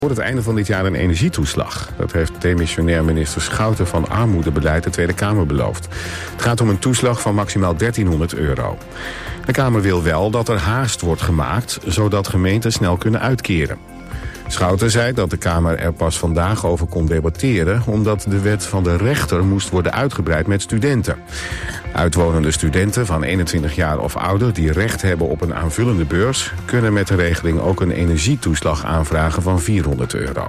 Voor het einde van dit jaar een energietoeslag. Dat heeft demissionair minister Schouten van Armoedebeleid de Tweede Kamer beloofd. Het gaat om een toeslag van maximaal €1300. De Kamer wil wel dat er haast wordt gemaakt, zodat gemeenten snel kunnen uitkeren. Schouten zei dat de Kamer er pas vandaag over kon debatteren, omdat de wet van de rechter moest worden uitgebreid met studenten. Uitwonende studenten van 21 jaar of ouder die recht hebben op een aanvullende beurs, kunnen met de regeling ook een energietoeslag aanvragen van €400.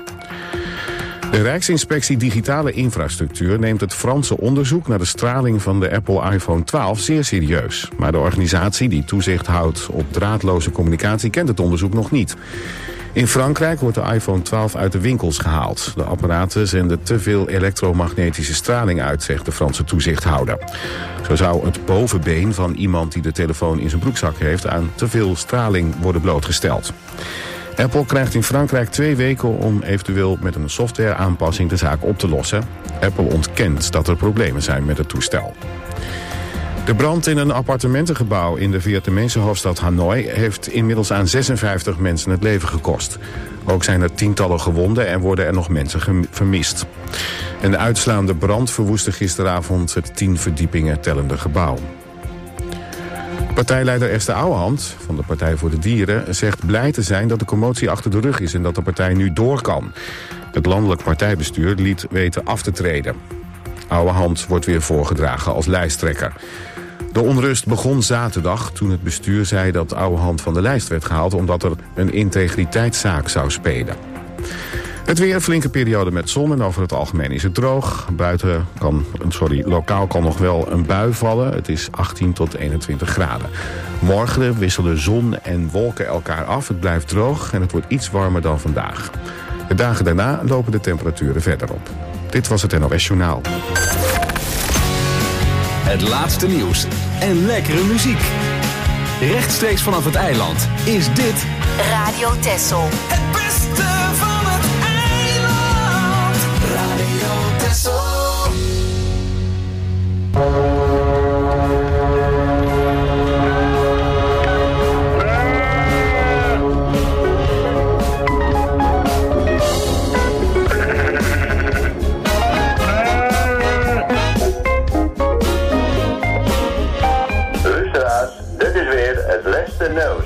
De Rijksinspectie Digitale Infrastructuur neemt het Franse onderzoek naar de straling van de Apple iPhone 12 zeer serieus. Maar de organisatie die toezicht houdt op draadloze communicatie kent het onderzoek nog niet. In Frankrijk wordt de iPhone 12 uit de winkels gehaald. De apparaten zenden te veel elektromagnetische straling uit, zegt de Franse toezichthouder. Zo zou het bovenbeen van iemand die de telefoon in zijn broekzak heeft aan te veel straling worden blootgesteld. Apple krijgt in Frankrijk 2 weken om eventueel met een softwareaanpassing de zaak op te lossen. Apple ontkent dat er problemen zijn met het toestel. De brand in een appartementengebouw in de Vietnamese hoofdstad Hanoi heeft inmiddels aan 56 mensen het leven gekost. Ook zijn er tientallen gewonden en worden er nog mensen vermist. Een uitslaande brand verwoestte gisteravond het 10 verdiepingen tellende gebouw. Partijleider Esther Ouwehand van de Partij voor de Dieren zegt blij te zijn dat de commotie achter de rug is en dat de partij nu door kan. Het landelijk partijbestuur liet weten af te treden. Ouwehand wordt weer voorgedragen als lijsttrekker. De onrust begon zaterdag toen het bestuur zei dat Ouwehand van de lijst werd gehaald omdat er een integriteitszaak zou spelen. Het weer, flinke periode met zon en over het algemeen is het droog. Lokaal kan nog wel een bui vallen. Het is 18 tot 21 graden. Morgen wisselen zon en wolken elkaar af. Het blijft droog en het wordt iets warmer dan vandaag. De dagen daarna lopen de temperaturen verder op. Dit was het NOS Journaal. Het laatste nieuws en lekkere muziek. Rechtstreeks vanaf het eiland is dit Radio Texel. Het beste van het eiland. Radio Texel. Nieuws.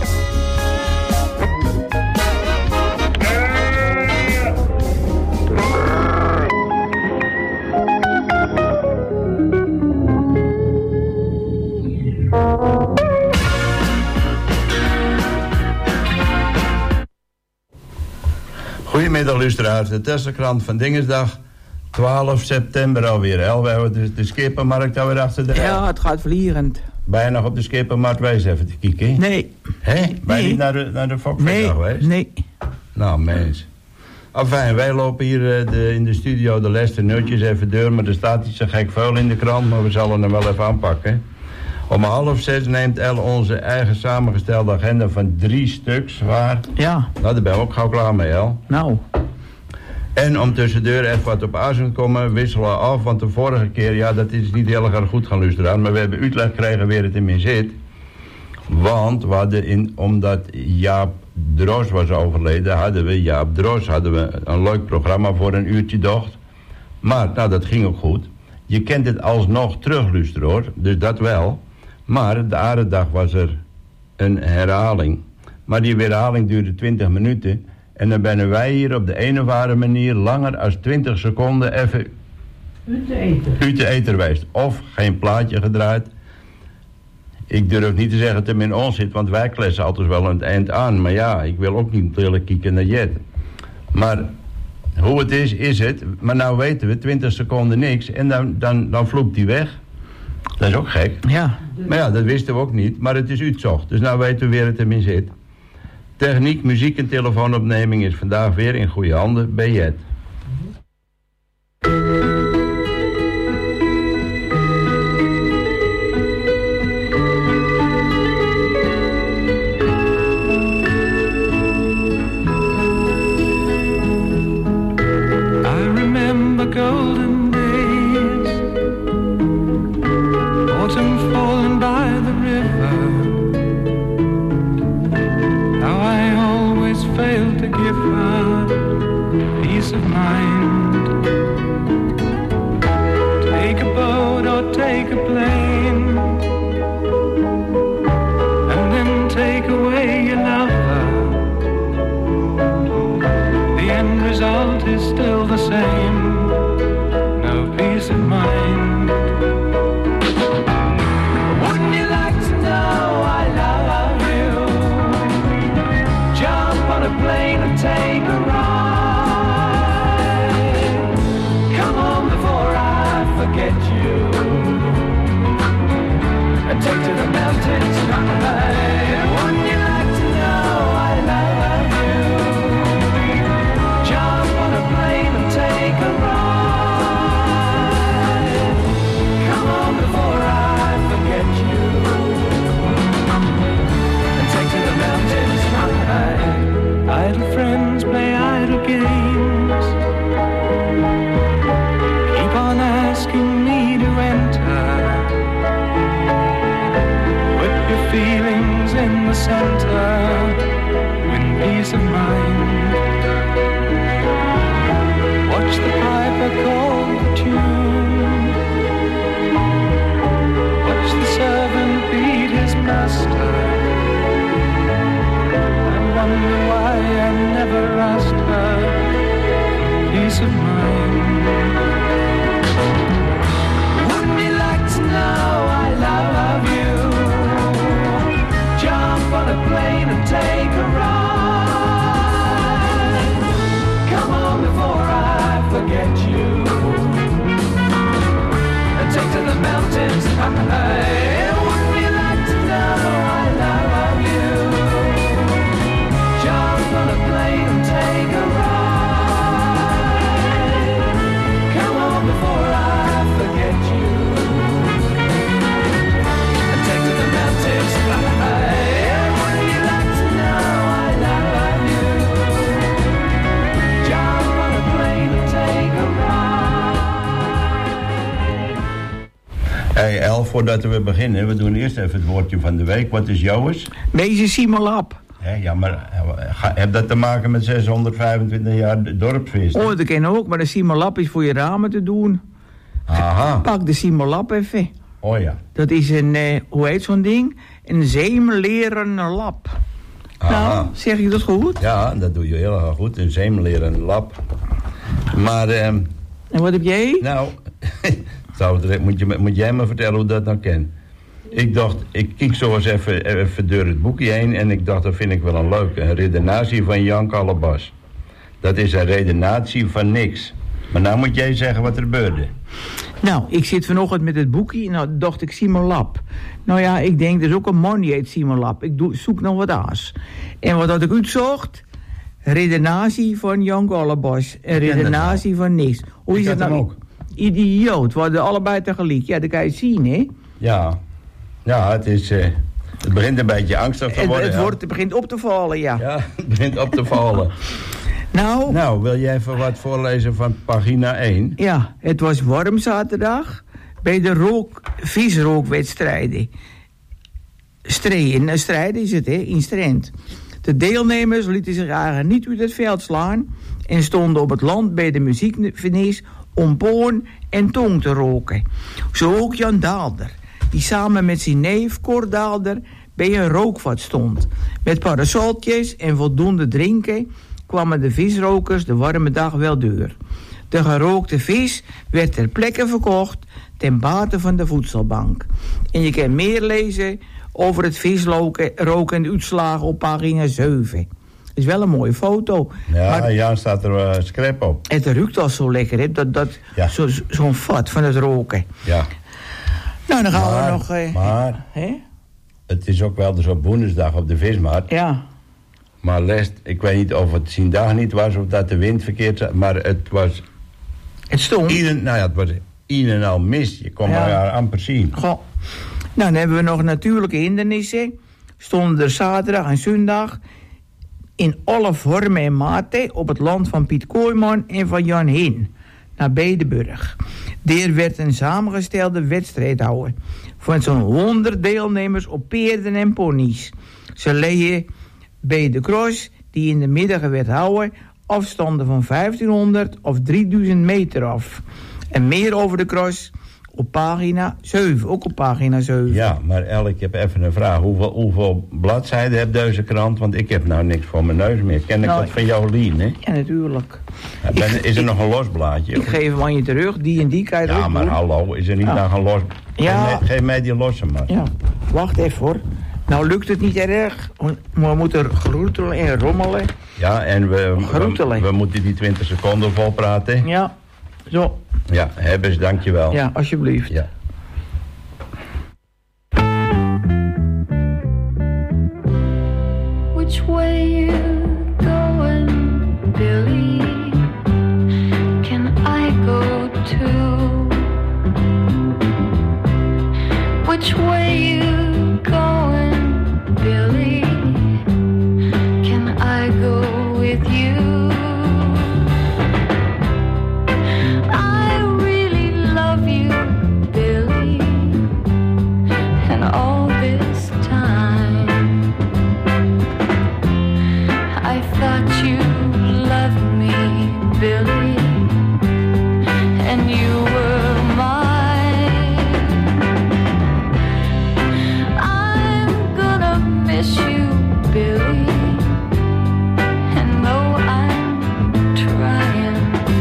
Goedemiddag luisteraars, de Tesselkrant van Dingesdag, 12 september alweer. We hebben de skippermarkt alweer achter de rij. Ja, het gaat vlierend. Ben je nog op de skippermarkt geweest even te kijken? Nee. Hé? Ben je niet naar de Fokfest geweest? Nee. Nou, mens. Enfin, wij lopen hier in de studio de laatste nutjes even door, maar er staat iets zo gek vuil in de krant, maar we zullen hem wel even aanpakken. Om 5:30 neemt El onze eigen samengestelde agenda van 3 stuks waar. Ja. Nou, daar ben ik ook gauw klaar mee, El. Nou. En om tussendoor even wat op adem te komen, wisselen we af. Want de vorige keer, ja, dat is niet heel erg goed gaan luisteren. Maar we hebben uitleg gekregen weer het in mijn zit. Want we hadden omdat Jaap Droos was overleden, hadden we een leuk programma voor een uurtje docht. Maar, nou, dat ging ook goed. Je kent het alsnog terug luisteren, hoor. Dus dat wel. Maar de aardedag was er een herhaling. Maar die herhaling duurde 20 minuten. En dan zijn wij hier op de een of andere manier langer dan 20 seconden even uit de eten geweest. Of geen plaatje gedraaid. Ik durf niet te zeggen dat het in ons zit, want wij klessen altijd wel aan het eind aan. Maar ja, ik wil ook niet natuurlijk kijken naar Jet. Maar hoe het is het. Maar nou weten we, 20 seconden niks en dan vloept hij weg. Dat is ook gek. Ja. Maar ja, dat wisten we ook niet. Maar het is uitzocht. Dus nou weten we weer het erin zit. Techniek, muziek en telefoonopneming is vandaag weer in goede handen bij Jet. Golden days, autumn falling by the river. How I always fail to give her peace of mind. Take a boat or take a plane, and then take away your lover. The end result is still the same. No peace of mind. Wouldn't you like to know I love you? Jump on a plane and take a ride. Come on before I forget you, and take to the mountains high. Wouldn't you like to know I love you? Jump on a plane and take a ride. Come on before I forget you, and take to the mountains high. Idle friends play idle games, keep on asking me to enter. Put your feelings in the center, win peace of mind. Watch the piper call the tune, watch the servant beat his master, and wonder why I never asked her for peace of mind. Wouldn't you like to know I love you? Jump on a plane and take a ride. Come on before I forget you, and take to the mountains high. Wouldn't you like to know I love you? Jump on a plane and take a ride. Come on before I forget you, and take to the mountains high. Wouldn't you like to know I love you? Jump on a plane and take a ride. Hey El, voordat we beginnen, we doen eerst even het woordje van de week. Wat is jouws? Deze Simon Lap. Ja, maar heb dat te maken met 625 jaar dorpsfeest? Oh, dat ken ook, maar de Simon Lap is voor je ramen te doen. Aha. Pak de Simon Lap even. Oh ja. Dat is een, hoe heet zo'n ding? Een zeemleren lap. Aha. Nou, zeg je dat goed? Ja, dat doe je heel erg goed. Een zeemleren lap. Maar, En wat heb jij? nou, moet jij me vertellen hoe dat nou kent? Ik dacht, ik kijk zo eens even door het boekje heen en ik dacht, dat vind ik wel een leuke. Een redenatie van Jan Calabas. Dat is een redenatie van niks. Maar nou moet jij zeggen wat er gebeurde. Nou, ik zit vanochtend met het boekje en nou dacht ik Simon Lap. Nou ja, ik denk, er is ook een man die heet Simon Lap. Ik zoek nog wat aas. En wat had ik uitzocht? Redenatie van Jan Calabas. Een redenatie van niks. Hoe is het nou? Ook. Idioot, we hadden allebei tegelijk. Ja, dat kan je het zien, hè? Ja, het is... het begint een beetje angstig te worden. Het begint op te vallen, ja. Ja, het begint op te vallen. Nou, wil jij even wat voorlezen van pagina 1? Ja, het was warm zaterdag bij de visrookwedstrijden. Strijden is het, hè, in Strand. De deelnemers lieten zich eigenlijk niet uit het veld slaan en stonden op het land bij de muziekfinish om poorn en tong te roken. Zo ook Jan Daalder, die samen met zijn neef Cor Daalder bij een rookvat stond. Met parasoltjes en voldoende drinken kwamen de visrokers de warme dag wel door. De gerookte vis werd ter plekke verkocht ten bate van de voedselbank. En je kan meer lezen over het visroken en de uitslagen op pagina 7. Is wel een mooie foto. Ja, maar Jan staat er scrap op. het ruikt al zo lekker, hè? Ja. Zo'n vat van het roken. Ja. Nou, dan gaan we nog... Maar, hè? het is ook wel dus op woensdag op de vismarkt. Ja. Maar Lest, ik weet niet of het zijn dag niet was of dat de wind verkeerd zat, maar het was... Het stond. Het was een en al mist. Je kon maar amper zien. Goh. Nou, dan hebben we nog natuurlijke hindernissen. Stonden er zaterdag en zondag in alle vormen en maten op het land van Piet Kooijman en van Jan Hin naar Bedeburg. Daar werd een samengestelde wedstrijd houden van zo'n 100 deelnemers op paarden en ponies. Ze leggen bij de cross die in de middag werd houden afstanden van 1500 of 3000 meter af. En meer over de cross op pagina 7, ook op pagina 7. Ja, maar El, ik heb even een vraag. Hoeveel bladzijden heeft deze krant? Want ik heb nou niks voor mijn neus meer. Ken ik dat van jou, Lien, hè? Ja, natuurlijk. Ja, is er nog een los blaadje? Ik geef hem aan je terug, die en die kan je Ja, maar hallo, is er niet nog een los... Ja. Geef mij die losse maar. Ja, wacht even hoor. Nou lukt het niet erg. We moeten groetelen en rommelen. Ja, en we moeten die 20 seconden volpraten. Ja, zo. Ja, Hebbers, dankjewel. Ja, alsjeblieft. Ja. Which way you going, Billy? Can I go too? Which way you going, Billy? Can I go with you? I really love you, Billy, and all this time I thought you loved me, Billy, and you were mine. I'm gonna miss you, Billy, and though I'm trying,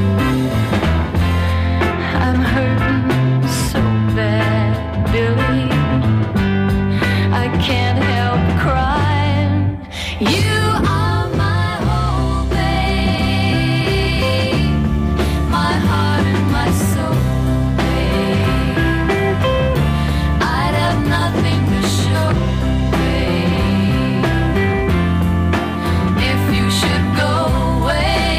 I'm hurting so bad, Billy, I can't help crying. You are my whole babe, my heart and my soul, babe. I'd have nothing to show, babe, if you should go away.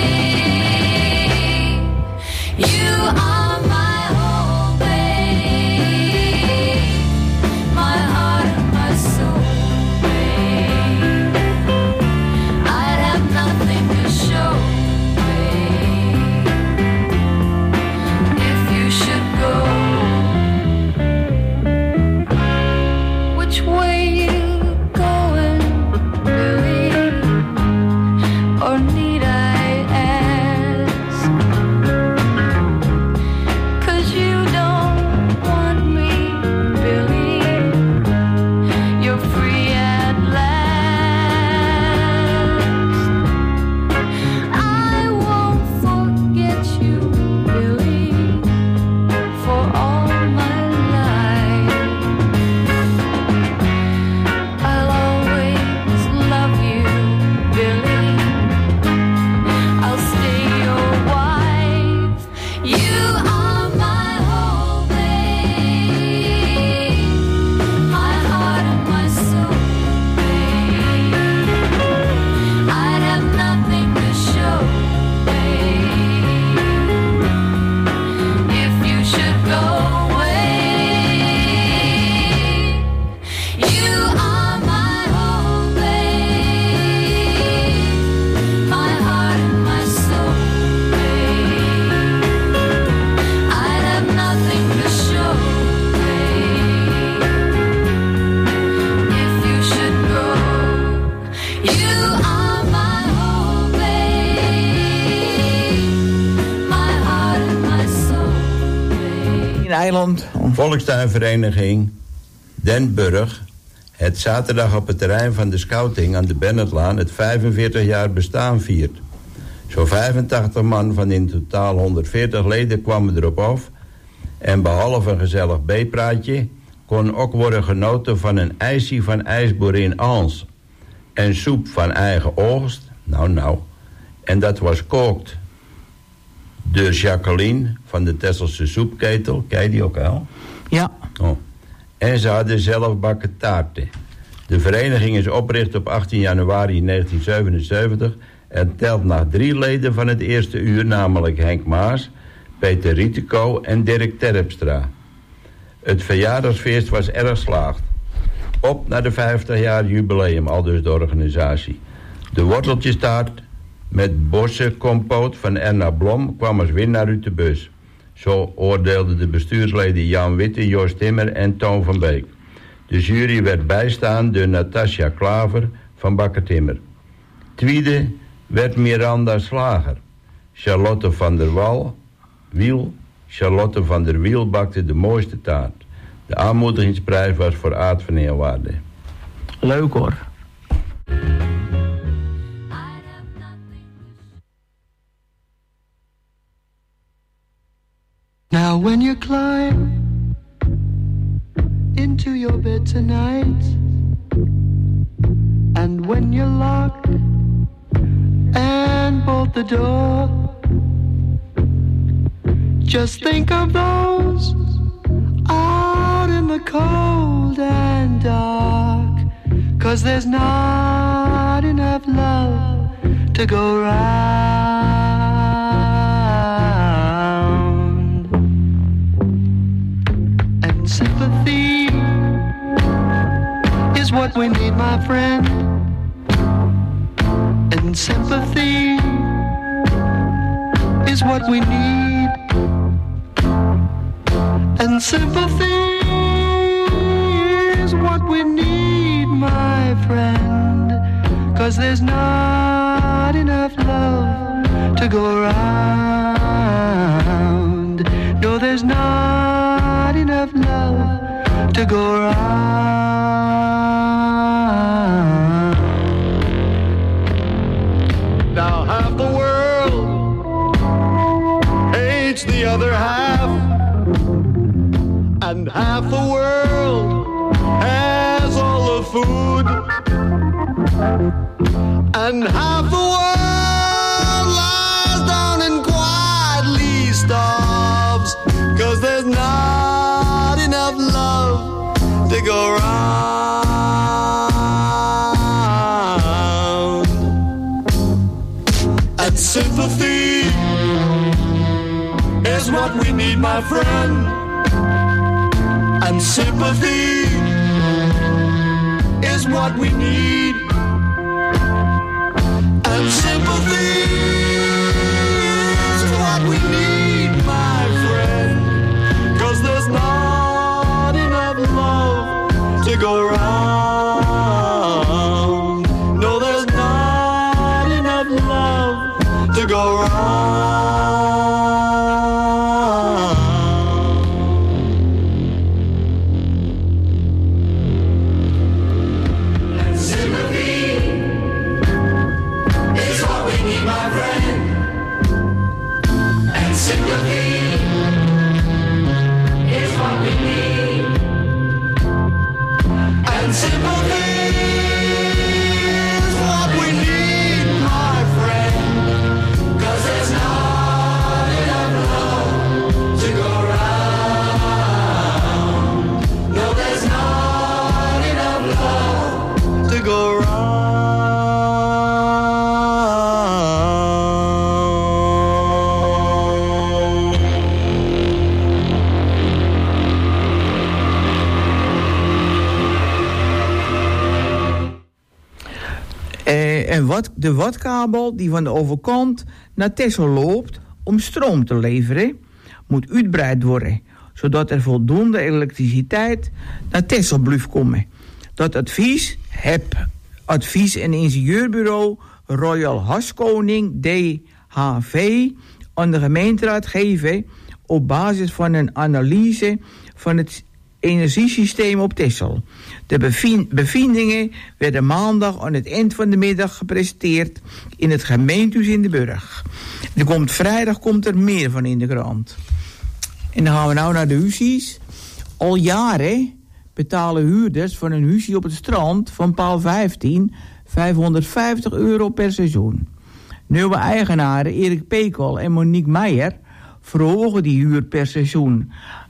You are my whole babe, my heart and my soul, babe. I'd have nothing to show, babe, if you should go. Which way you going, Billy? Or need I ask? 'Cause you don't want me, Billy. You're free at last. I won't forget you, Billy, for all my life. I'll always love you, Billy. I'll stay your wife. You are my whole babe, my heart and my soul, babe. I'd have nothing to show, babe, if you should go away. You are my whole babe, my heart and my soul, babe. I'd have nothing to show, babe, if you should go. You are my whole babe, my heart and my soul, babe. In eiland. Volkstuinvereniging Den Burg het zaterdag op het terrein van de scouting aan de Bennetlaan het 45 jaar bestaan viert. Zo'n 85 man van in totaal 140 leden kwamen erop af. En behalve een gezellig B-praatje kon ook worden genoten van een ijsje van ijsboerin Ans. En soep van eigen oogst, nou. En dat was kookt. De Jacqueline van de Tesselse soepketel, ken je die ook al? Ja. Oh. En ze hadden zelf bakken taarten. De vereniging is opgericht op 18 januari 1977... en telt nog 3 leden van het eerste uur... namelijk Henk Maas, Peter Rieteco en Dirk Terpstra. Het verjaardagsfeest was erg slaagd. Op naar de 50 jaar jubileum, aldus de organisatie. De worteltjestaart met bossenkompoot van Erna Blom... kwam als winnaar uit de bus. Zo oordeelden de bestuursleden Jan Witte, Jos Timmer en Toon van Beek. De jury werd bijstaan door Natasja Klaver van Bakker Timmer. Tweede werd Miranda Slager. Charlotte van der Wiel. Charlotte van der Wiel bakte de mooiste taart. De aanmoedigingsprijs was voor Aad van Eerwaarde. Leuk hoor. Now when you climb into your bed tonight, and when you lock and bolt the door, just think of those out in the cold and dark, 'cause there's not enough love to go round. And sympathy is what we need, my friend. And sympathy is what we need. And sympathy is what we need, my friend. 'Cause there's not enough love to go round. No, there's not enough love to go round. Now half the world hates the other half, and half the world has all the food, and half the world lies down and quietly starves, 'cause there's not enough love to go round. And sympathy is what we need, my friend. And sympathy is what we need. And sympathy is what we need, my friend. 'Cause there's not enough love to go round. No, there's not enough love to go round. De watkabel die van de overkant naar Texel loopt om stroom te leveren, moet uitbreid worden, zodat er voldoende elektriciteit naar Texel blijft komen. Dat advies heb advies- en ingenieurbureau Royal Haskoning DHV aan de gemeenteraad geven op basis van een analyse van het energiesysteem op Texel. De bevindingen werden maandag aan het eind van de middag gepresenteerd in het gemeentehuis in de Burg. Vrijdag komt er meer van in de krant. En dan gaan we nou naar de huisjes. Al jaren betalen huurders van een huisje op het strand van paal 15 €550 per seizoen. Nieuwe eigenaren Erik Pekel en Monique Meijer verhogen die huur per seizoen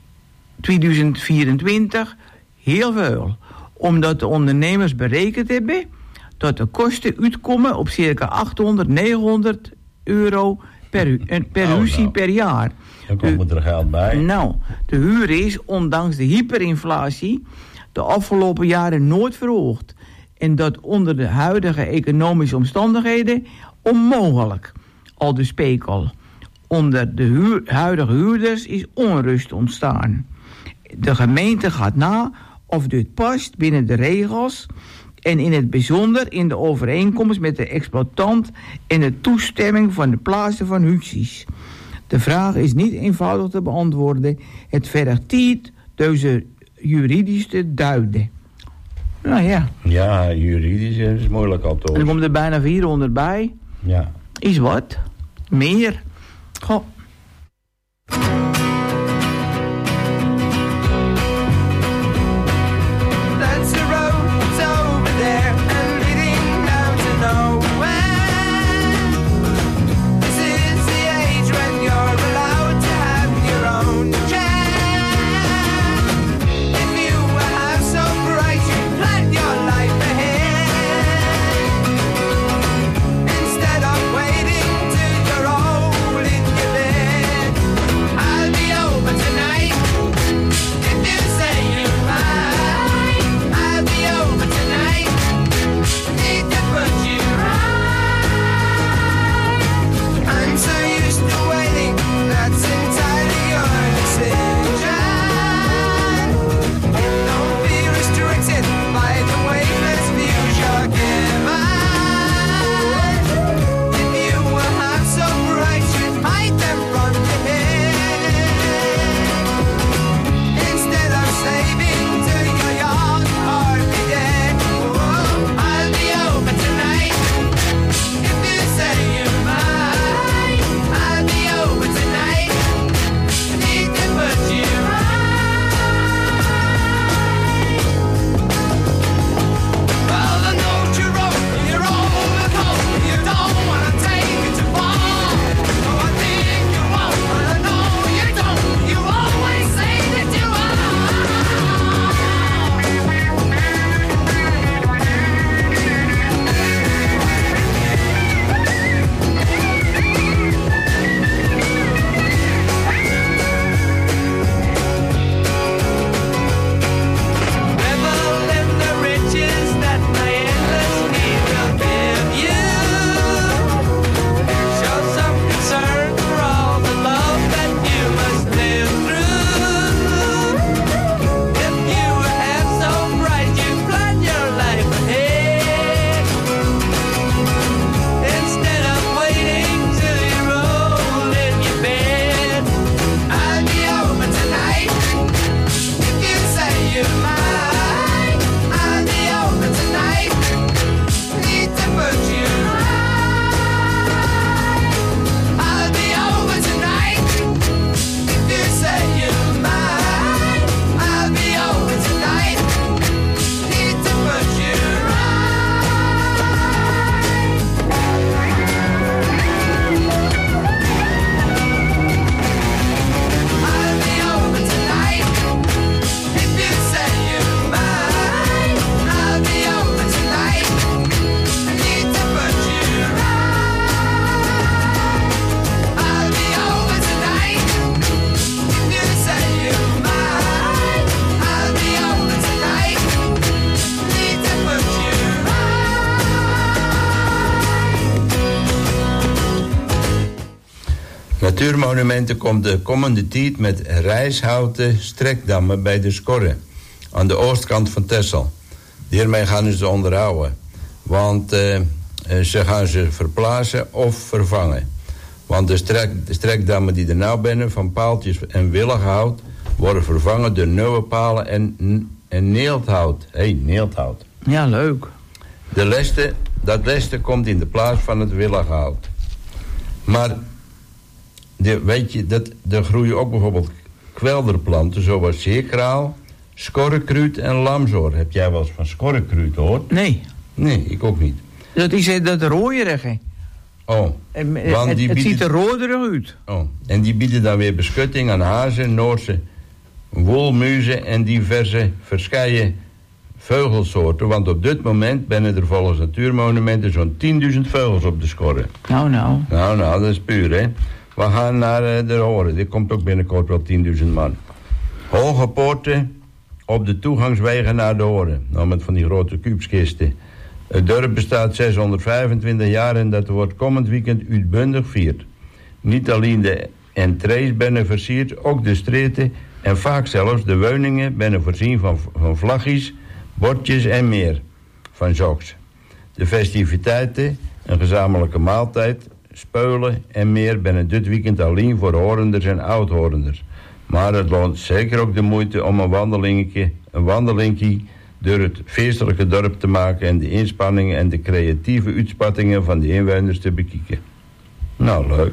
2024 heel veel, omdat de ondernemers berekend hebben dat de kosten uitkomen op circa 800-900 euro per huisje per jaar. Dan komt er geld bij. Nou, de huur is, ondanks de hyperinflatie, de afgelopen jaren nooit verhoogd. En dat onder de huidige economische omstandigheden onmogelijk, aldus Pekel. Onder de huidige huurders is onrust ontstaan. De gemeente gaat na of dit past binnen de regels en in het bijzonder in de overeenkomst met de exploitant en de toestemming van de plaatsen van huxies. De vraag is niet eenvoudig te beantwoorden. Het vergt tijd deze juridisch te duiden. Nou ja. Ja, juridisch is moeilijk al te En dan komt er bijna 400 bij. Ja. Is wat. Meer. Goh. That's the road, it's over there and leading down to nowhere. This is the age when you're allowed to have your own chair. If you have so bright, you plan your life ahead. Instead of waiting till you're old in your bed, I'll be over tonight. If you say you might, I'll be over tonight. Need to put you right. I'm so used to waiting, that's entirely your decision. Don't be restricted by the weightless views you're given. If you were half so bright, you'd hide them from your head. Instead of saving till you're young or be dead. Oh, I'll be over tonight. If you say you might, I'll be over tonight. Need to put you right. Well, the note you wrote, you're overcoat. You don't wanna take it too far. Oh, I think you won't, but I know you don't. You always say that you are. Revel in the riches that my endless need will give you. Show some concern for all the love that you must live through. If you were half so bright, you'd plan your life ahead. Instead of waiting till you're old in your bed, I'll be over tonight. If you say you might, I'll be over tonight. Need to put you right. I'll be over tonight. If you say you might, I'll be over tonight. Need to put you right. I'll be over tonight. If you say you might, I'll be over tonight. Need to put you right. I'll be over tonight. If you say you might, I'll be over tonight. Need to put you right. Natuurmonumenten komt de komende tijd met rijshouten strekdammen bij de Skorre, aan de oostkant van Texel. Hiermee gaan ze onderhouden, want ze gaan ze verplaatsen of vervangen. Want de strekdammen die er nou binnen van paaltjes en willighout worden vervangen door nieuwe palen en neeldhout. Neeldhout. Ja, leuk. Dat leste komt in de plaats van het willighout. Maar weet je, er groeien ook bijvoorbeeld kwelderplanten zoals zeekraal, skorrekruut en lamsoor. Heb jij wel eens van skorrekruut gehoord? Nee. Nee, ik ook niet. Dat is dat rooierige. Oh. Want Het ziet er rooderig uit. Oh. En die bieden dan weer beschutting aan hazen, Noorse wolmuizen en diverse verscheiden veugelsoorten. Want op dit moment zijn er volgens Natuurmonumenten zo'n 10.000 vogels op de Skorre. Nou. Nou, dat is puur, hè. We gaan naar de Horen. Dit komt ook binnenkort wel 10.000 man. Hoge poorten op de toegangswegen naar de Horen. Nou, met van die grote kuubskisten. Het dorp bestaat 625 jaar en dat wordt komend weekend uitbundig vierd. Niet alleen de entrees zijn versierd, ook de streten en vaak zelfs de woningen zijn voorzien van vlaggies, bordjes en meer. van Zoks. De festiviteiten, een gezamenlijke maaltijd, speulen en meer binnen dit weekend alleen voor horenders en oud-horenders. Maar het loont zeker ook de moeite om een wandelingetje door het feestelijke dorp te maken en de inspanningen en de creatieve uitspattingen van de inwoners te bekijken. Nou, leuk.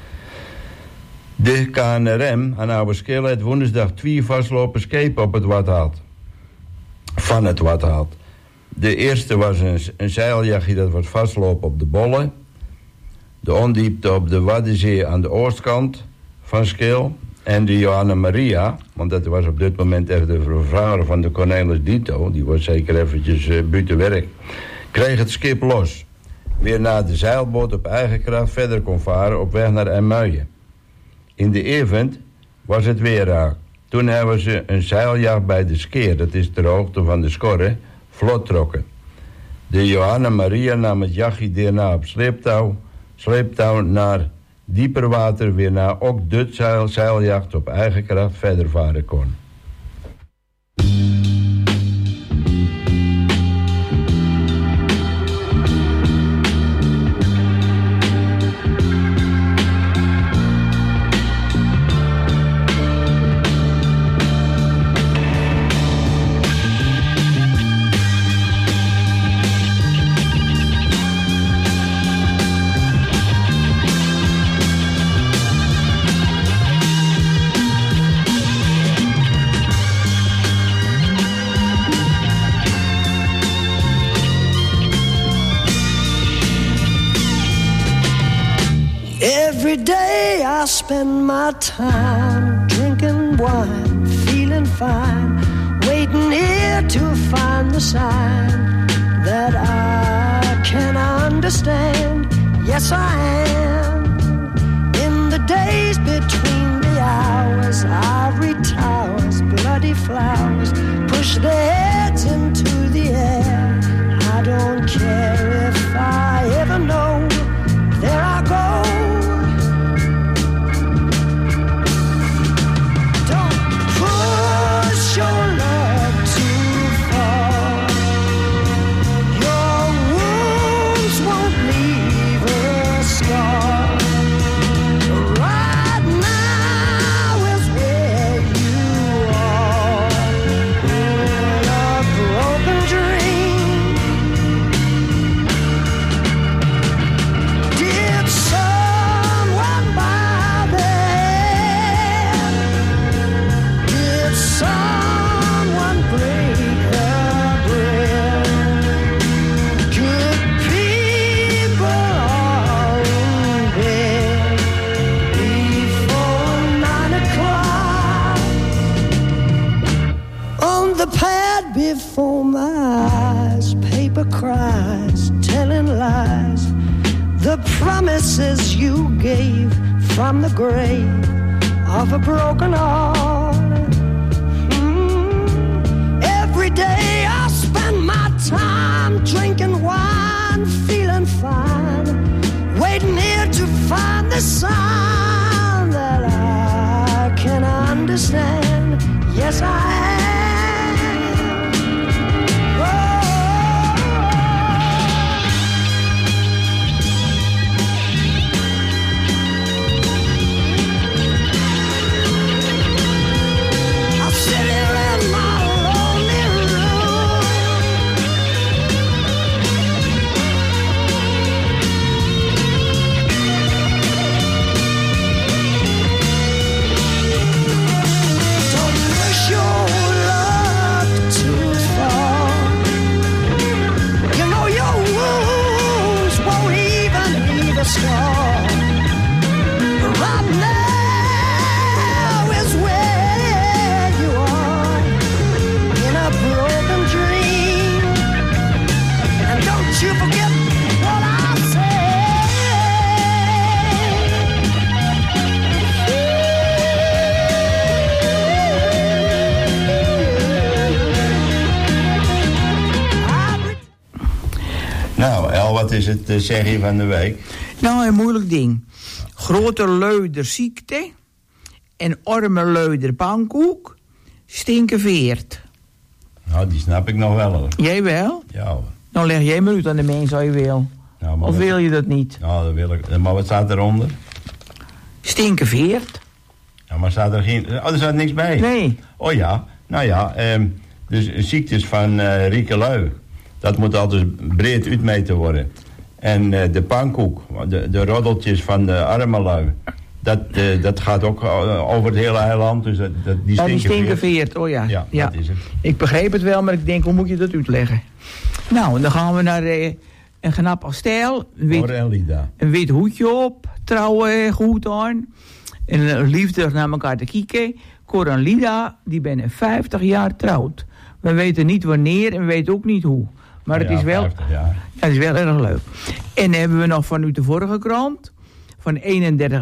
De KNRM aan Ouwerschelde heeft woensdag 2 vastlopen schepen op het Wathaalt. Van het Wathaalt. De eerste was een zeiljachtje dat was vastlopen op de Bolle. De ondiepte op de Waddenzee aan de oostkant van Schil. En de Johanna Maria, want dat was op dit moment echt de vervanger van de Cornelis Dito, die was zeker eventjes buiten werk, kreeg het schip los. Weer naar de zeilboot op eigen kracht verder kon varen op weg naar Emuiden. In de event was het weer raak. Toen hebben ze een zeiljacht bij de Skeer, dat is ter hoogte van de Skorre, vlot trokken. De Johanna Maria nam het jachtje daarna op sleeptouw naar dieper water weer naar ook dit zeiljacht op eigen kracht verder varen kon. Every day I spend my time drinking wine, feeling fine, waiting here to find the sign that I can understand. Yes, I am. In the days between the hours, ivory towers, bloody flowers push their heads into the air. I don't care if I ever know. There I go. Before my eyes, paper cries, telling lies. The promises you gave from the grave of a broken heart. Every day I spend my time drinking wine, feeling fine, waiting here to find the sign that I can understand. Yes, I am. Nou, El, wat is het zegje van de week? Nou, een moeilijk ding. Grote luider ziekte en arme luider pannenkoek stinken veert. Nou, die snap ik nog wel hoor. Jij wel? Ja hoor. Nou leg jij maar uit aan de mensen als je wil. Nou, maar Of wat- wil je dat niet? Nou, dat wil ik. Maar wat staat eronder? Stinkenveert? Ja, maar staat er geen... Oh, er staat niks bij? Nee. Oh ja, nou ja. Dus ziektes van rieke lui. Dat moet altijd breed uitmeten worden. En de pankoek, de roddeltjes van de arme lui. Dat gaat ook over het hele eiland. Dus die Ja, die stinkenveert. stinkenveert, oh ja. Ja, dat is het. Ik begreep het wel, maar ik denk, hoe moet je dat uitleggen? Nou, en dan gaan we naar een knappe stijl. Cor en Lida. Een wit hoedje op, trouwen goed aan. En liefde naar elkaar te kijken. Cor en Lida, die zijn 50 jaar trouwd. We weten niet wanneer en we weten ook niet hoe. Maar het is wel... 50 jaar. Ja, het is wel erg leuk. En dan hebben we nog van u de vorige krant. Van 31/8/73.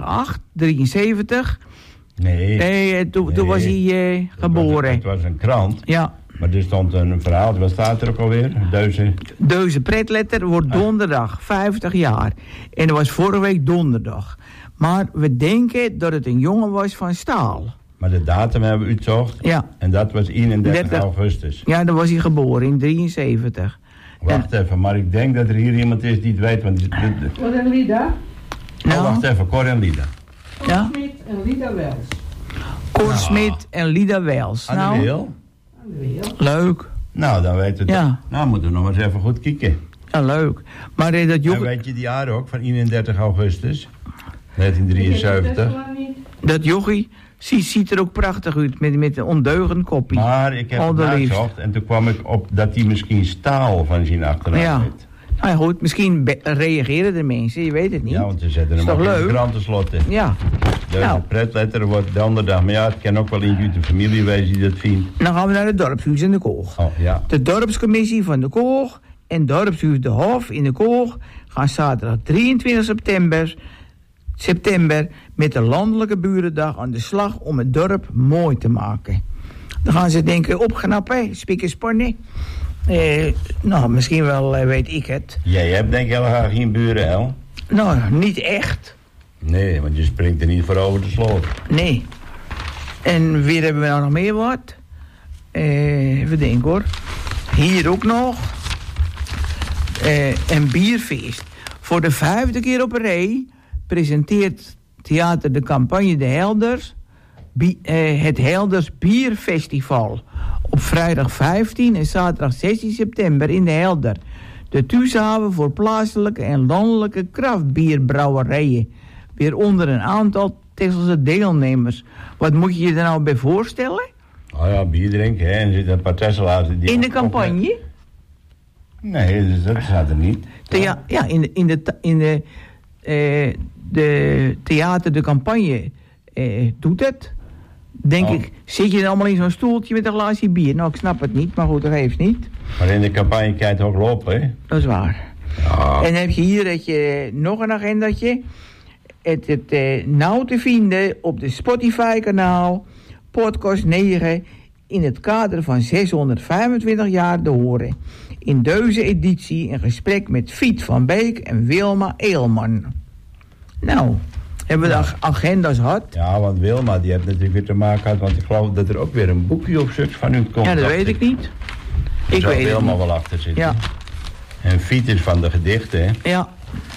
Nee. Toen was hij geboren. Het was een krant. Ja. Maar er stond een verhaal. Wat staat er ook alweer? Deze pretletter wordt donderdag, 50 jaar. En dat was vorige week donderdag. Maar we denken dat het een jongen was van staal. Maar de datum hebben we uitgezocht. Ja. En dat was 31 30. augustus. Ja, dan was hij geboren in 73. Wacht even, maar ik denk dat er hier iemand is die het weet. Want Cor en Lida. Nou, wacht even, Cor en Lida. Ja? Smit en Lida Wels. Cor Smit en Lida Wels. Aan de Nou, wil? Aan de wereld. leuk. Nou, dan weten we het. Ja. Nou, moeten we nog eens even goed kijken. Ja, leuk. Maar dat En jochie... weet je die jaar ook, van 31 augustus 1973. Dat jochie ziet er ook prachtig uit met een ondeugend koppie. Maar ik heb het Allerliefst. nagezocht en toen kwam ik op dat hij misschien staal van zijn achternaam Ja. heeft. Nou ja, goed, misschien reageren de mensen, je weet het niet. Ja, want ze zetten Is hem toch ook in de leuk? krant tenslotte. Ja. Dus Nou. de pretletter wordt donderdag. Maar ja, het kan ook wel eentje uit de familie wezen die dat vindt. Dan gaan we naar het dorpshuis in de Koog. Oh, ja. De dorpscommissie van de Koog en dorpshuis De Hof in de Koog gaan zaterdag 23 september met de landelijke burendag aan de slag om het dorp mooi te maken. Dan gaan ze denken opknappen, spikken spannen. Nou, misschien wel weet ik het. Jij hebt denk ik heel graag geen buren, hè? Nou, niet echt. Nee, want je springt er niet voor over de sloot. Nee. En weer hebben we nou nog meer wat. Even denken hoor. Hier ook nog. Een bierfeest. Voor de 5e keer op een rij presenteert Theater de Campagne De Helders het Helders Bierfestival. Op vrijdag 15 en zaterdag 16 september in De Helder. De thuishaven voor plaatselijke en landelijke kraftbierbrouwerijen. Weer onder een aantal Texelse deelnemers. Wat moet je je er nou bij voorstellen? Oh ja, bier drinken, hè? En er zitten een paar Tesla's die... In de campagne? Nee, dus dat staat er niet. Ja, de Theater de Campagne doet het. Denk ik, zit je dan allemaal in zo'n stoeltje met een glaasje bier? Nou, ik snap het niet, maar goed, dat geeft niet. Maar in de campagne kan je het ook lopen, hè? Dat is waar. Ja. En dan heb je hier nog een agendatje. Het nou te vinden op de Spotify-kanaal, podcast 9, in het kader van 625 jaar de Horen. In deze editie een gesprek met Fiet van Beek en Wilma Eelman. Nou, hebben we de agenda's gehad? Ja, want Wilma, die heeft natuurlijk weer te maken gehad, want ik geloof dat er ook weer een boekje op zulks van u komt. Ja, dat weet ik niet. Ik Zou weet het Wilma niet. wel achter zitten. Ja. En Fiet is van de gedichten, hè? Ja.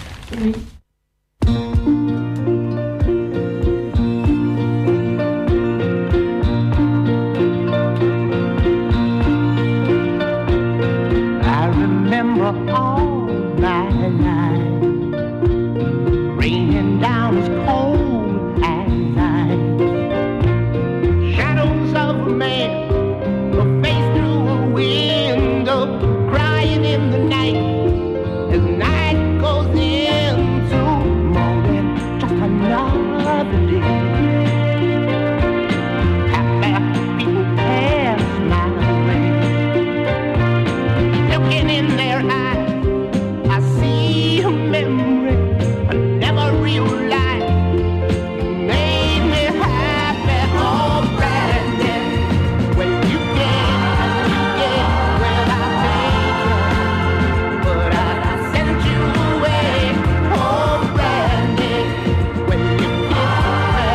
I remember all my life raining down as cold as ice. Shadows of a man, a face through a window, crying in the night as night goes into morning. Just another day. Happy people pass my way. Looking in their eyes, I see a memory I never realized. You made me happy, oh Brandon. When you gave, well I take it, but I sent you away, oh Brandon. When you kissed me,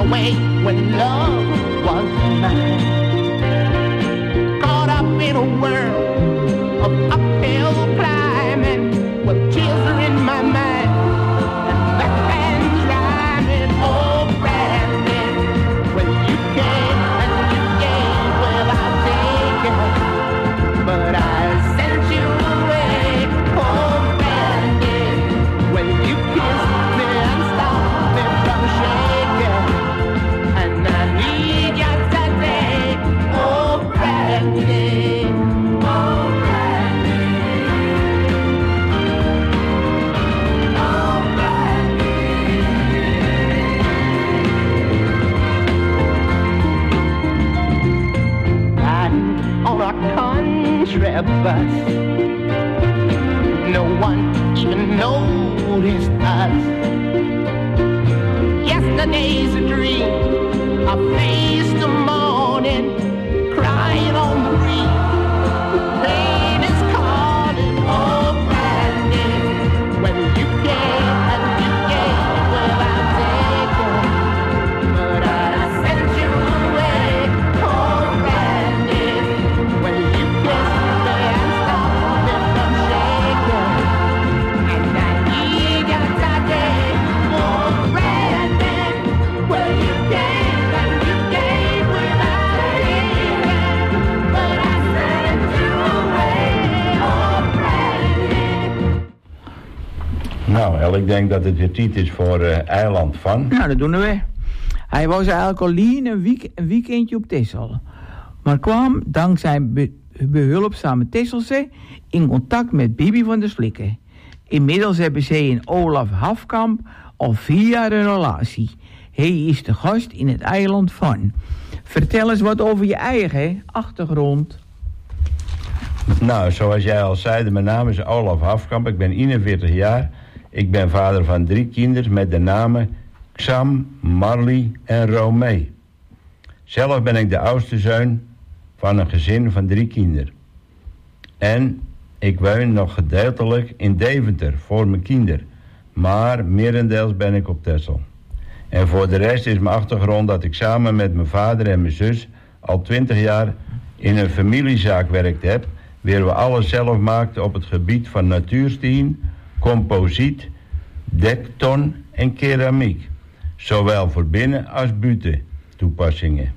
away when love was mine. Caught up in a world of uphill climbing with tears are in my mind and backhands rhyming. Oh, Brandon, when you came and you gave without taking, but I sent you away. Oh, Brandon, when you kissed me and stopped me from shaking, and I need you today. Oh, Brandon, oh, Brandon, oh, Brandon. Riding on a country bus, no one even noticed us. Yesterday's a dream, I faced the morning, crying on the breeze. The pain is calling, oh Brandon, when you gave and you gave without taking, but I sent you away, oh Brandon, when you kissed me and stopped me from shaking, and I need you today, oh Brandon, when you gave and you gave without taking, but I sent you away, oh Brandon. Nou, El, ik denk dat het weer tijd is voor Eiland van. Nou, dat doen we. Hij was eigenlijk al een weekendje op Texel. Maar kwam, dankzij behulpzame Tesselse, in contact met Bibi van der Slikken. Inmiddels hebben zij en Olaf Hafkamp al 4 jaar een relatie. Hij is de gast in het Eiland van. Vertel eens wat over je eigen achtergrond. Nou, zoals jij al zei, mijn naam is Olaf Hafkamp. Ik ben 41 jaar. Ik ben vader van 3 kinderen met de namen Xam, Marley en Romee. Zelf ben ik de oudste zoon van een gezin van 3 kinderen. En ik woon nog gedeeltelijk in Deventer voor mijn kinderen. Maar merendeels ben ik op Texel. En voor de rest is mijn achtergrond dat ik samen met mijn vader en mijn zus al 20 jaar in een familiezaak werkt heb, waar we alles zelf maakten op het gebied van natuursteen, composiet, dekton en keramiek. Zowel voor binnen- als buiten toepassingen.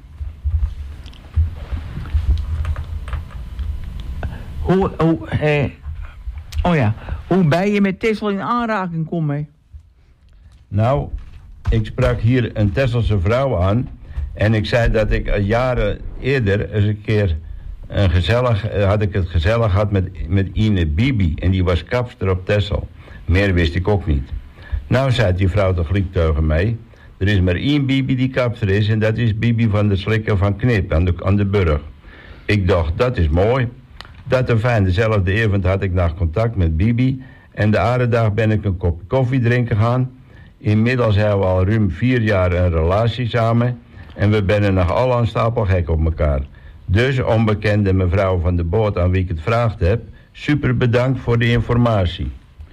Hoe ben je met Texel in aanraking gekomen? Nou, ik sprak hier een Tesselse vrouw aan en ik zei dat ik jaren eerder eens een keer had ik het gezellig gehad met Ine Bibi en die was kapster op Texel. Meer wist ik ook niet. Nou, zei die vrouw toch gelijk tegen mij, er is maar 1 Bibi die kapster is en dat is Bibi van der Slikken van Knip aan de Burg. Ik dacht, dat is mooi. Dat en fijn, dezelfde avond had ik nog contact met Bibi en de andere dag ben ik een kopje koffie drinken gaan. Inmiddels hebben we al ruim 4 jaar een relatie samen en we zijn nog al een stapel gek op elkaar. Dus onbekende mevrouw van de boot aan wie ik het vraagd heb, super bedankt voor de informatie.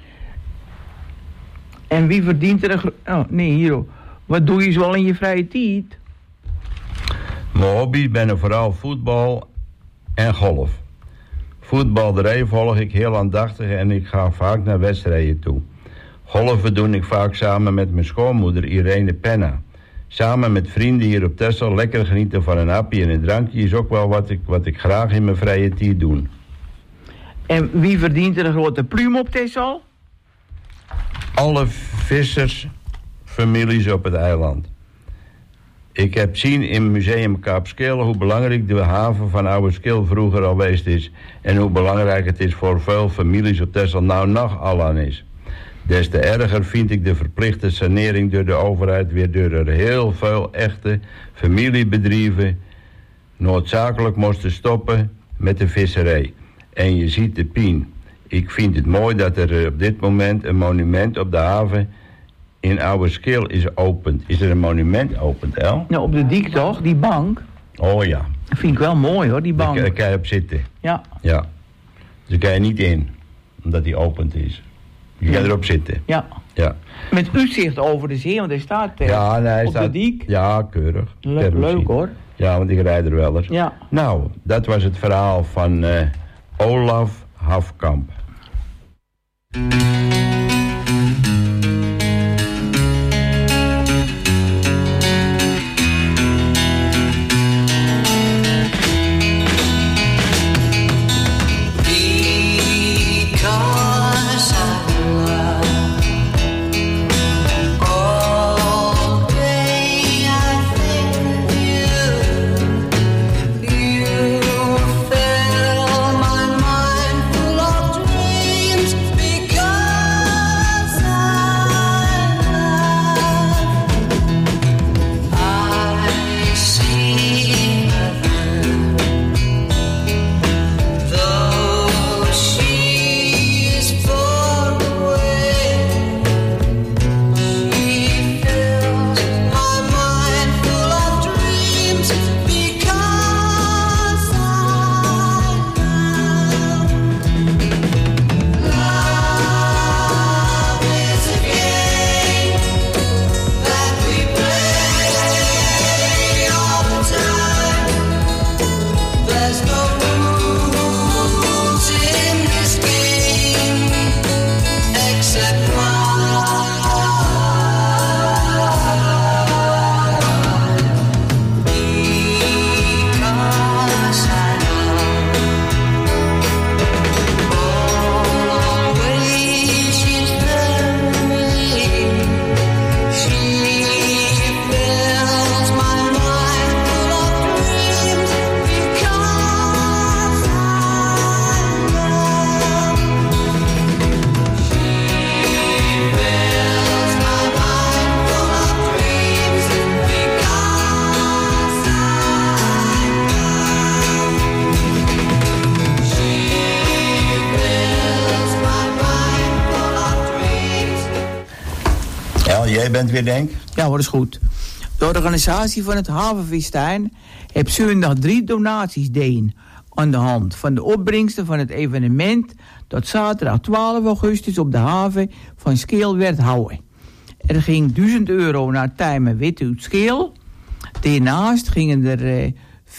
En wie verdient er wat doe je zoal in je vrije tijd? Mijn hobby's zijn vooral voetbal en golf. Voetbalderij volg ik heel aandachtig en ik ga vaak naar wedstrijden toe. Golven doe ik vaak samen met mijn schoonmoeder Irene Penna. Samen met vrienden hier op Texel lekker genieten van een hapje en een drankje is ook wel wat ik graag in mijn vrije tijd doe. En wie verdient er een grote pluim op Texel? Alle vissersfamilies op het eiland. Ik heb zien in Museum Kaapskil hoe belangrijk de haven van Ouwerskil vroeger al geweest is. En hoe belangrijk het is voor veel families op Texel nou nog al aan is. Des te erger vind ik de verplichte sanering door de overheid weer door er heel veel echte familiebedrijven noodzakelijk moesten stoppen met de visserij. En je ziet de pien. Ik vind het mooi dat er op dit moment een monument op de haven in Ouwerskil is opend. Is er een monument opend, El? Nou, op de dik toch, die bank. Oh ja. Dat vind ik wel mooi hoor, die bank. Daar kan je op zitten. Ja. Ja. Daar kan je niet in, omdat die opend is. Je gaat erop zitten. Ja. Ja. Met uitzicht over de zee, want hij staat Hij op staat, de diek. Ja, keurig. Leuk hoor. Ja, want ik rijd er wel eens. Ja. Nou, dat was het verhaal van Olaf Hafkamp. Jij bent weer, denk? Ja, dat is goed. De organisatie van het havenfestijn heeft zondag 3 donaties deen aan de hand van de opbrengsten van het evenement dat zaterdag 12 augustus op de haven van Skeel werd houden. Er ging €1000 naar Tijmen Witte uit Skeel. Daarnaast gingen er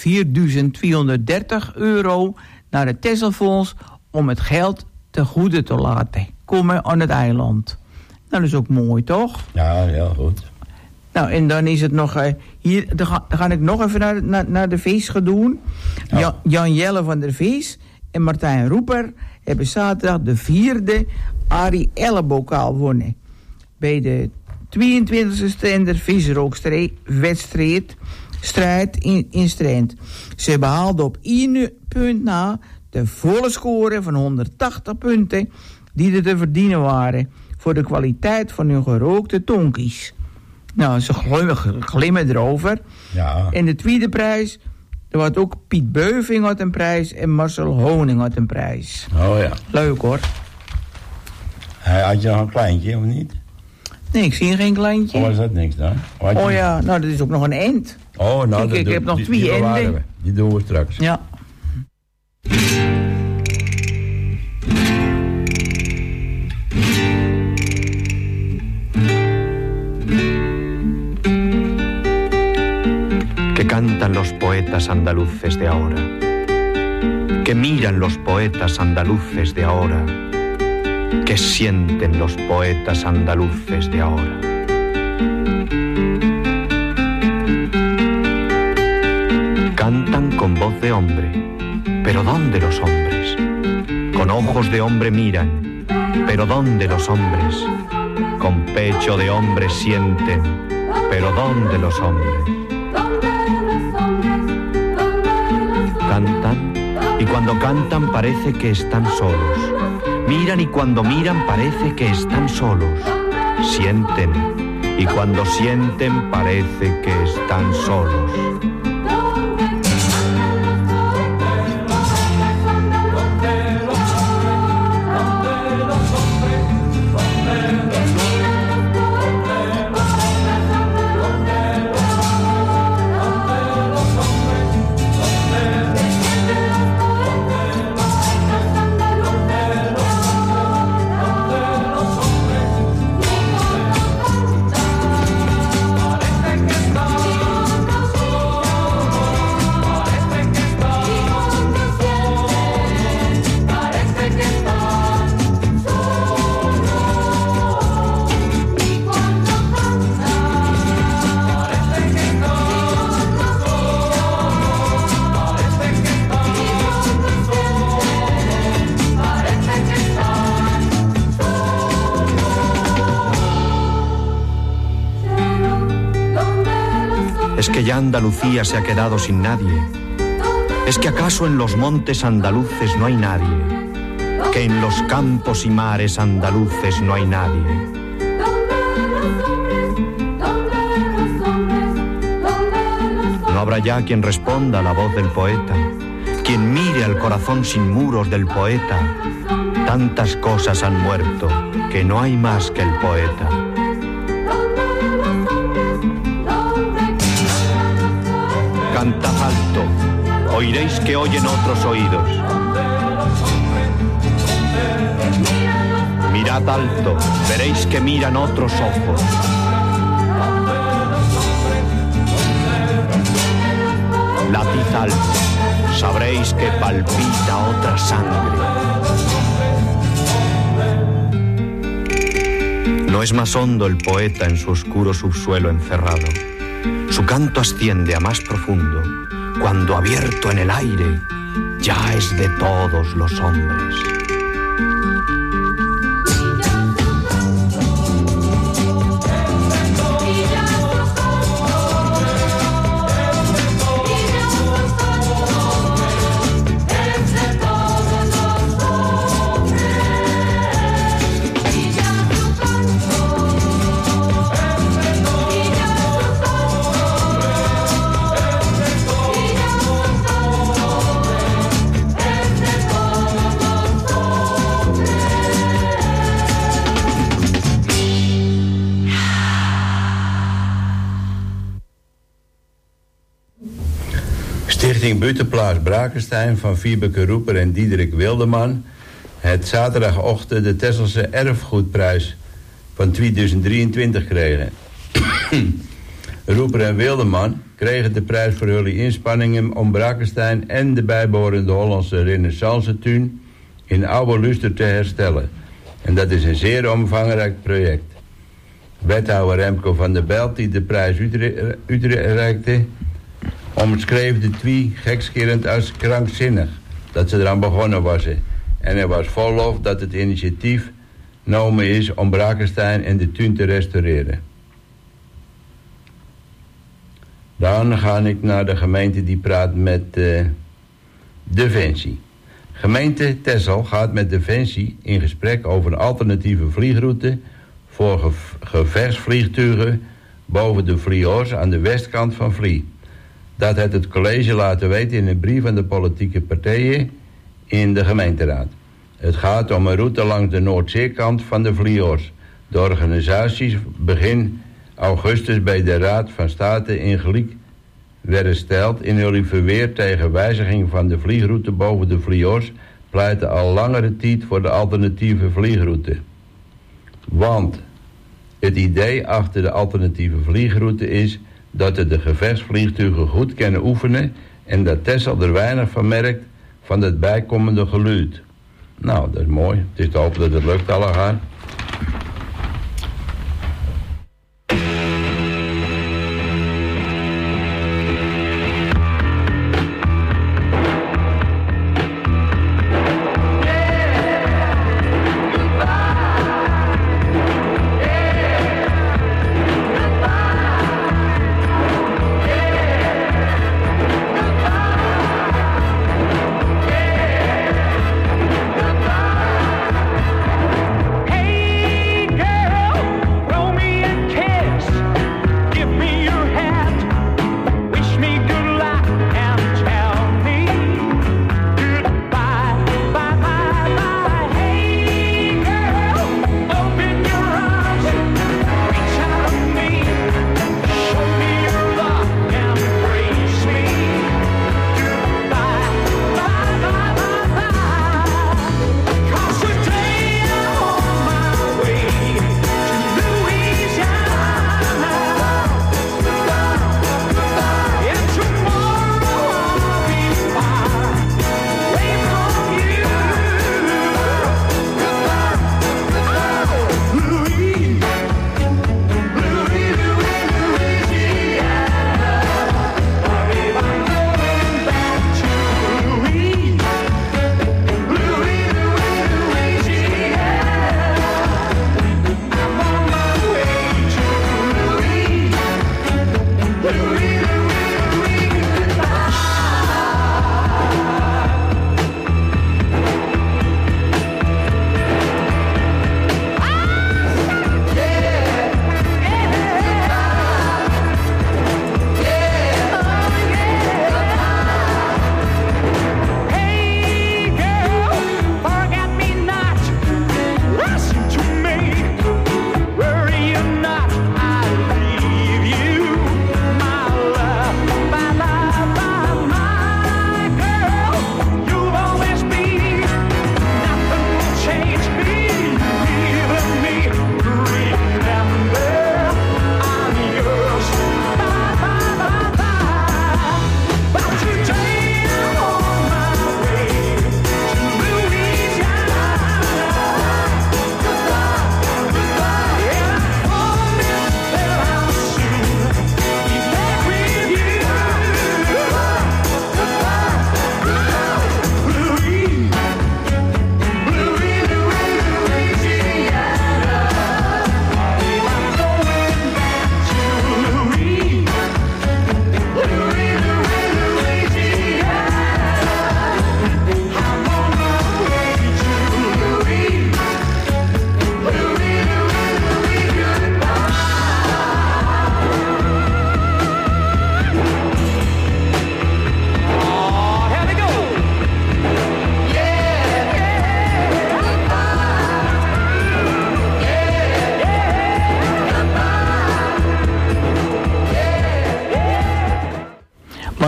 €4230 naar het Tesselfonds om het geld te goede te laten komen aan het eiland. Nou, dat is ook mooi, toch? Ja, heel goed. Nou, en dan is het nog... hier, dan ga ik nog even naar de vis gaan doen. Ja. Jan Jelle van der Vis en Martijn Roeper hebben zaterdag de 4e Arie Elle-bokaal gewonnen. Bij de 22e Stender Visrookstrijd in Strand. Ze behaalden op 1 punt na de volle score van 180 punten die er te verdienen waren voor de kwaliteit van hun gerookte tonkies. Nou, ze glimmen erover. Ja. En de tweede prijs, er was ook Piet Beuving had een prijs en Marcel Honing had een prijs. Oh ja. Leuk hoor. Had je nog een kleintje, of niet? Nee, ik zie geen kleintje. Of was dat niks dan? Oh ja, nou dat is ook nog een end. Oh, nou, Kijk, ik heb nog 2 enden. Die doen we straks. Ja. Que cantan los poetas andaluces de ahora, que miran los poetas andaluces de ahora, que sienten los poetas andaluces de ahora. Cantan con voz de hombre, pero ¿dónde los hombres? Con ojos de hombre miran, pero ¿dónde los hombres? Con pecho de hombre sienten, pero ¿dónde los hombres? Cantan, y cuando cantan parece que están solos. Miran y cuando miran parece que están solos. Sienten, y cuando sienten parece que están solos. ¿Es que ya Andalucía se ha quedado sin nadie? ¿Es que acaso en los montes andaluces no hay nadie? ¿Que en los campos y mares andaluces no hay nadie? No habrá ya quien responda a la voz del poeta, quien mire al corazón sin muros del poeta. Tantas cosas han muerto que no hay más que el poeta. Cantad alto, oiréis que oyen otros oídos. Mirad alto, veréis que miran otros ojos. Latid alto, sabréis que palpita otra sangre. No es más hondo el poeta en su oscuro subsuelo encerrado. Su canto asciende a más profundo, cuando abierto en el aire, ya es de todos los hombres. Stichting Buitenplaats Brakenstein van Fiebeke Roeper en Diederik Wildeman het zaterdagochtend de Tesselse Erfgoedprijs van 2023 kregen. Roeper en Wildeman kregen de prijs voor hun inspanningen om Brakenstein en de bijbehorende Hollandse Renaissance-tuin in oude luster te herstellen. En dat is een zeer omvangrijk project. Wethouder Remco van der Belt, die de prijs uitreikte, omschreef de twee gekscherend als krankzinnig dat ze eraan begonnen was. En hij was vol lof dat het initiatief genomen is om Brakenstein en de tuin te restaureren. Dan ga ik naar de gemeente die praat met Defensie. Gemeente Texel gaat met Defensie in gesprek over een alternatieve vliegroute voor gevechtsvliegtuigen boven de Vlieoors aan de westkant van Vlie. Dat heeft het college laten weten in een brief aan de politieke partijen in de gemeenteraad. Het gaat om een route langs de Noordzeekant van de Vlieoors. De organisaties begin augustus bij de Raad van State in Gliek werden steld in hun verweer tegen wijziging van de vliegroute boven de Vlieoors pleiten al langere tijd voor de alternatieve vliegroute. Want het idee achter de alternatieve vliegroute is dat de gevechtsvliegtuigen goed kunnen oefenen en dat Texel er weinig van merkt van het bijkomende geluid. Nou, dat is mooi. Het is te hopen dat het lukt allemaal. Hey,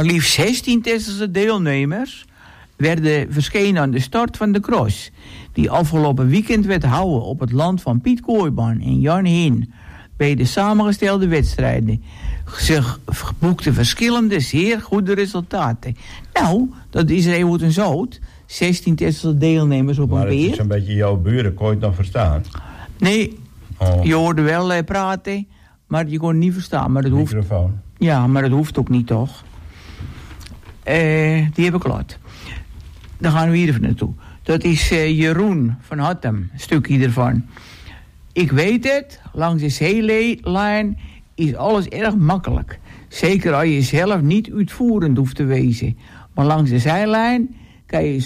Maar liefst 16 Tesselse deelnemers werden verschenen aan de start van de cross, die afgelopen weekend werd gehouden op het land van Piet Kooijman en Jan Heen. Bij de samengestelde wedstrijden zich boekten verschillende zeer goede resultaten. Nou, dat is er heel en zout. 16 Tesselse deelnemers op een Maar het peer. is een beetje jouw buren, kon je het nog verstaan? Nee, je hoorde wel praten, maar je kon het niet verstaan. Maar dat hoeft, microfoon. ja, maar dat hoeft ook niet, toch? Die heb ik laat. Dan gaan we hier even naartoe. Dat is Jeroen van Hattem, een stukje ervan. Ik weet het, langs de zeelijn is alles erg makkelijk. Zeker als je zelf niet uitvoerend hoeft te wezen. Maar langs de zijlijn kan je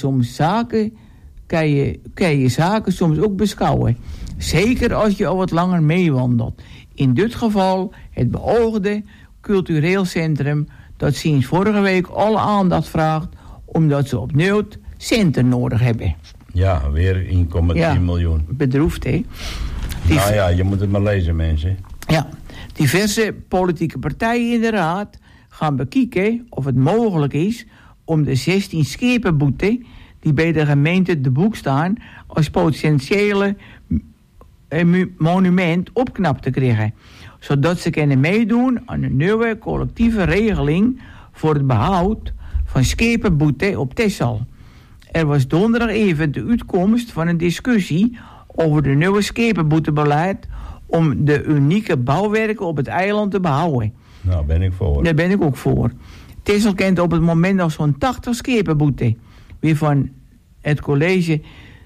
zaken soms ook beschouwen. Zeker als je al wat langer meewandelt. In dit geval het beoogde cultureel centrum dat sinds vorige week alle aandacht vraagt omdat ze opnieuw centen nodig hebben. Ja, weer 1,3 miljoen. Bedroefd, hè? Nou ja, je moet het maar lezen, mensen. Ja, diverse politieke partijen in de raad gaan bekijken of het mogelijk is om de 16 schepenboete die bij de gemeente De Boek staan als potentiële monument opknapt te krijgen, zodat ze kunnen meedoen aan een nieuwe collectieve regeling voor het behoud van schepenboete op Texel. Er was donderdag even de uitkomst van een discussie over de nieuwe schepenboetebeleid om de unieke bouwwerken op het eiland te behouden. Nou, ben ik voor. Daar ben ik ook voor. Texel kent op het moment nog zo'n 80 schepenboete, waarvan het college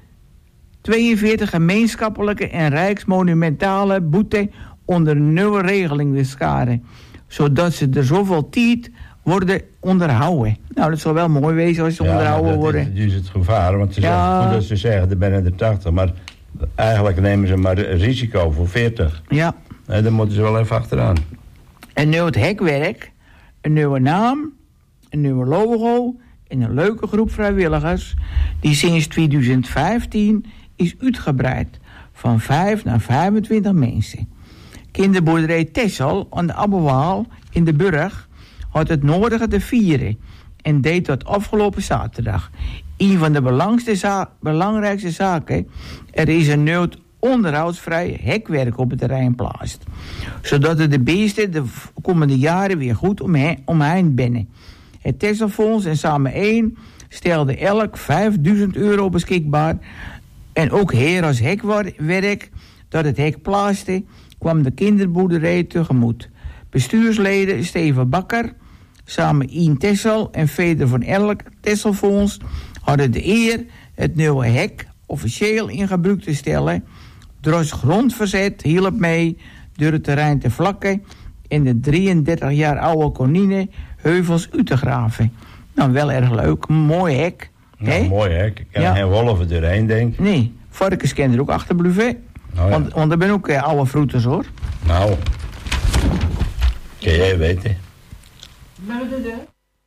42 gemeenschappelijke en rijksmonumentale boete onder een nieuwe regeling wil scharen, zodat ze er zoveel tijd worden onderhouden. Nou, dat zal wel mooi wezen als ze onderhouden worden. Ja, dat is het gevaar, want ze zeggen, goed dat ze zeggen, er zijn er 80, maar eigenlijk nemen ze maar risico voor 40. Ja. En dan moeten ze wel even achteraan. En nu het hekwerk, een nieuwe naam, een nieuwe logo en een leuke groep vrijwilligers die sinds 2015 is uitgebreid van 5 naar 25 mensen. Kinderboerderij Texel aan de Abbewaal in de Burg had het nodige te vieren en deed dat afgelopen zaterdag. Een van de belangrijkste zaken, er is een nieuw onderhoudsvrij hekwerk op het terrein plaatst, zodat er de beesten de komende jaren weer goed omheen binnen. Het Texelfonds en Samen 1 stelde elk €5.000 beschikbaar en ook heer als hekwerk dat het hek plaatste kwam de kinderboerderij tegemoet. Bestuursleden Steven Bakker, Samen 1 Texel en Feder van elk Texelfonds hadden de eer het nieuwe hek officieel in gebruik te stellen. Dros grondverzet hielp mee door het terrein te vlakken en de 33 jaar oude konijnen heuvels uit te graven. Nou, wel erg leuk. Een mooi hek. Nou, mooi hek. Ik kan geen wolven doorheen, denk ik. Nee, varkens kunnen er ook achter blijven. Oh, ja. Want er ben ook oude vroeters, hoor. Nou, kan jij weten. Maar de deur.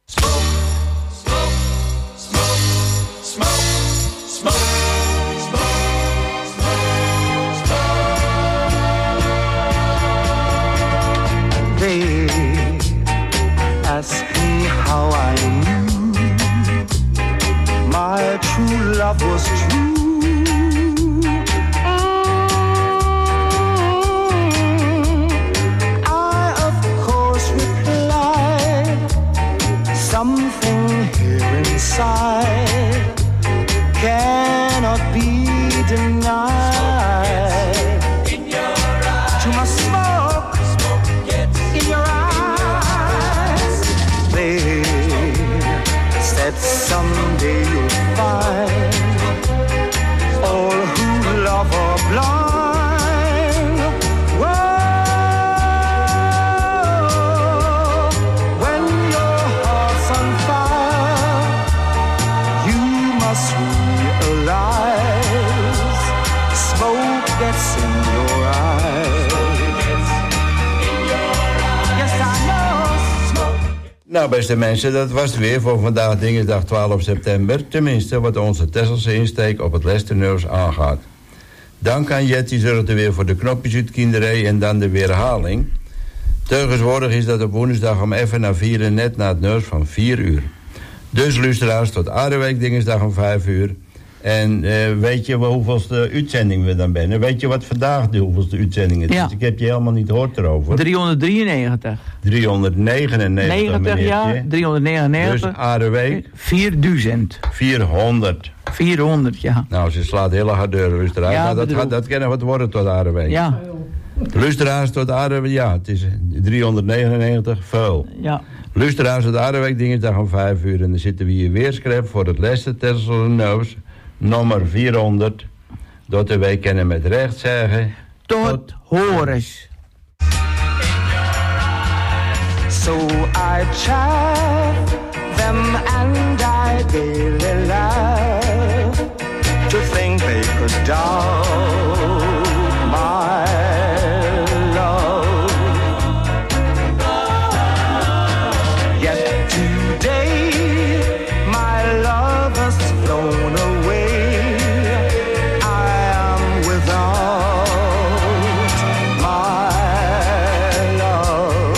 They ask me how I knew my true love was true. I of course replied, something here inside cannot be denied. To my smoke in your eyes, they said someday you'll find all who love are blind. Whoa, when your heart's on fire, you must realize smoke gets in your eyes. Nou, beste mensen, dat was het weer voor vandaag, dinsdag 12 september. Tenminste, wat onze Tesselse insteek op het Lesternieuws aangaat. Dank aan Jet, die zorgde weer voor de knopjes uit kinderij en dan de weerhaling. Teugenswoordig is dat op woensdag om even na 4 net na het nieuws van 4 uur. Dus luisteraars tot Aardeweek dinsdag om 5 uur. En weet je hoeveelste uitzending we dan zijn? Weet je wat vandaag de hoeveelste uitzending is? Ja. Dus ik heb je helemaal niet gehoord erover. 393. 399, 90 jaar, 399. Dus Aardeweek? 4000. 400. 400, ja. Nou, ze slaat heel hard deur, luisteraars. Ja, maar dat kan nog wat worden tot Aardeweek. Ja. Luisteraars tot Aardeweek, ja, het is 399, veel. Ja. Luisteraars tot Aardeweek dinsdag om 5 uur. En dan zitten we hier weer schrijven voor het laatste Texel Neus, nummer 400. Dat de wij kennen met recht zeggen. Tot horens. So I chaff them and I daily laugh to think they could doubt my love. Yet today my love has flown away. I am without my love.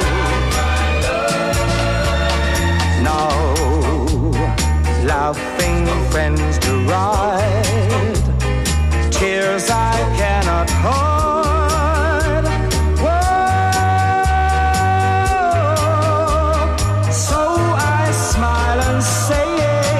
Now, laughing friends to ride, tears I cannot hide. Whoa. So I smile and say,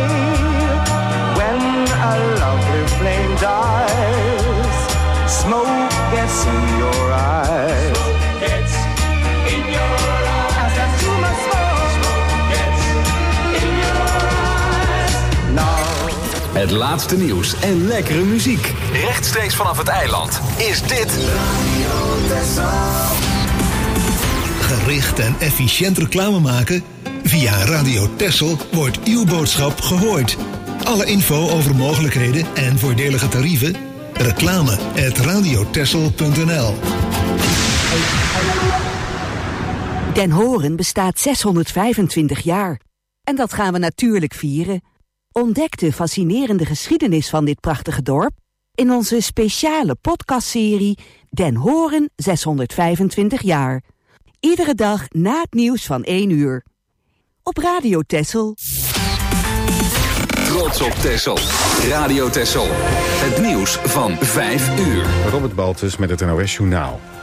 when a lovely flame dies, smoke gets in your eyes. Gets in your eyes. As I too much smoke gets in your eyes. Now. Het laatste nieuws en lekkere muziek. Rechtstreeks vanaf het eiland is dit... Gericht en efficiënt reclame maken? Via Radio Texel wordt uw boodschap gehoord. Alle info over mogelijkheden en voordelige tarieven? reclame@radiotexel.nl. Den Horen bestaat 625 jaar. En dat gaan we natuurlijk vieren. Ontdek de fascinerende geschiedenis van dit prachtige dorp in onze speciale podcastserie Den Horen 625 jaar. Iedere dag na het nieuws van 1 uur. Op Radio Texel. Trots op Texel. Radio Texel. Het nieuws van 5 uur. Robert Baltus met het NOS Journaal.